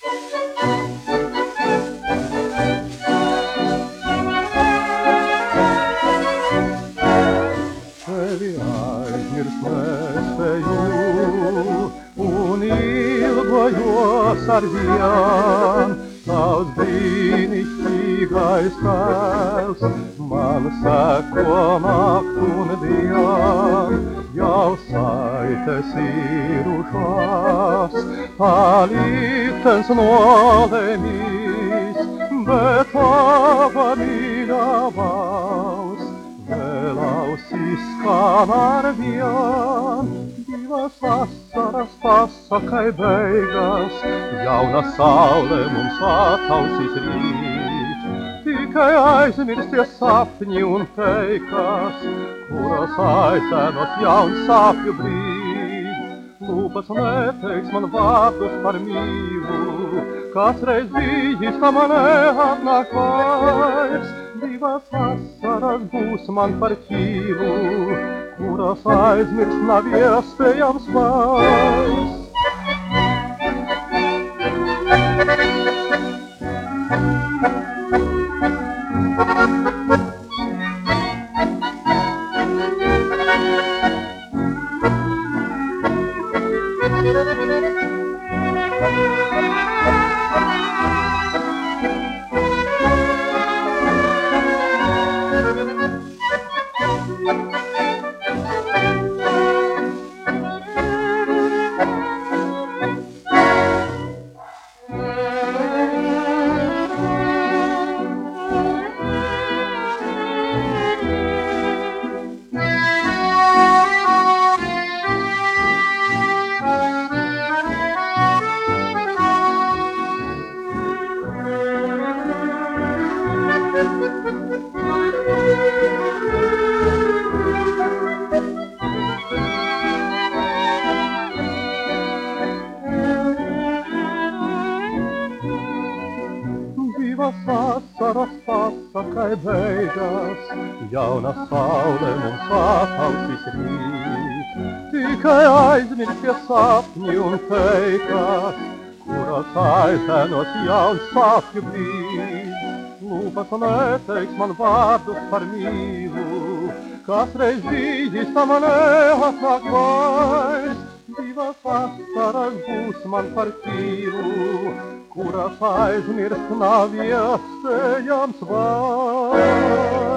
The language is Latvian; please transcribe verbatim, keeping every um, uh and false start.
Tevi aizmirst nespēju un ilgojos ar vien. Tavs brīnišķīgais tēvs man seko nakt un dien. Jau saites irušās, tā liktenis nolemīs, bet tava mīļā balss vēl ausīs skan ar vien. Divas asaras pasakai beigas, jauna saule mums atausīs rīt. Tikai aizmirsties sapņi un teikas, kuras aizēnos jauns sāpju brīd. Lūpas neteiks man vārdus par mīlu, kas reiz bijis, tā man neatnāk vairs. Divas asaras būs man par ķīlu, kuras aizmirst nav iespējams vairs. Divas asaras pasakai beigas, jauna saule mums atausīs rīt. Tikai aizmirsties sapņi un teikas, kuras aizēnos jauns sāpju brīd. Lūpas neteiks man vārdus par mīlu, kas reiz bijis, tā man neatnāk vairs. Divas asaras būs man par ķīlu, kuras aizmirst nav iespējams vairs.